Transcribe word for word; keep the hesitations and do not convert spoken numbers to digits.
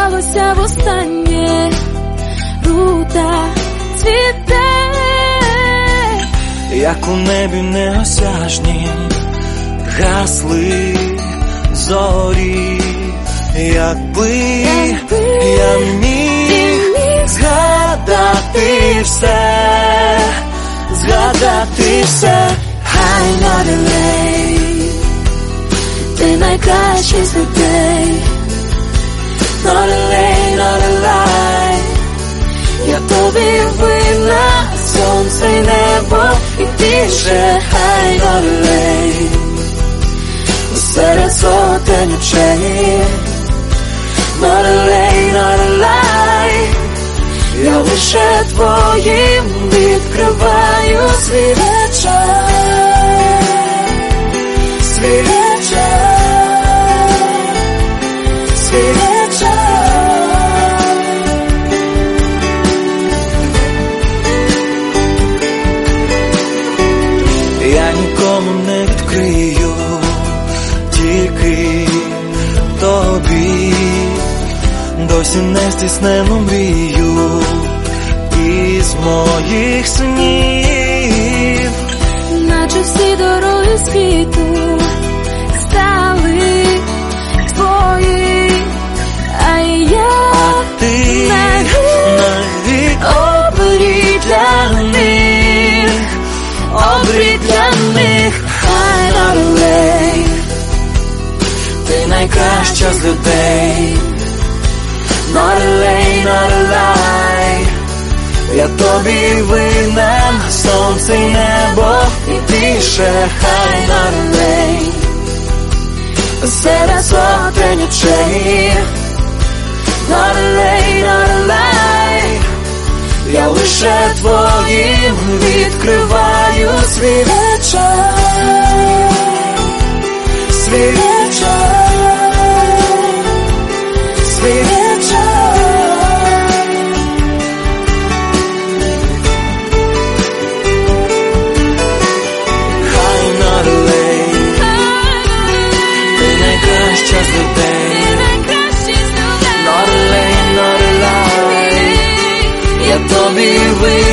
здавалося востаннє, рута цвіте, як у небі неосяжні гасли зорі. Якби, Якби я міг, міг згадати все, згадати все. I'm not a late, ти найкращий з людей. Not a late, not a lie, я тобі винна, сонце й небо і більше. I'm not a late, серед сотень очей. Not a late, not a lie, я лише твоїм відкриваю свій вечір, свій вечір, свій вечір. Я нікому не відкрию, тільки тобі. Досі не здійснену мрію із моїх снів, наче всі дороги світу стали твої, а я а ти навік обрій для них, обрій для них. I'm not a late, ти найкраща з людей. Not a late, not a lie, я тобі винен, сонце й небо і більше. I'm not a late, серед сотень очей. Not a late, not a lie, я лише твоїм відкриваю свій вечір, свій вечір, свій вечір. Not a late, not a lie, я тобі винен,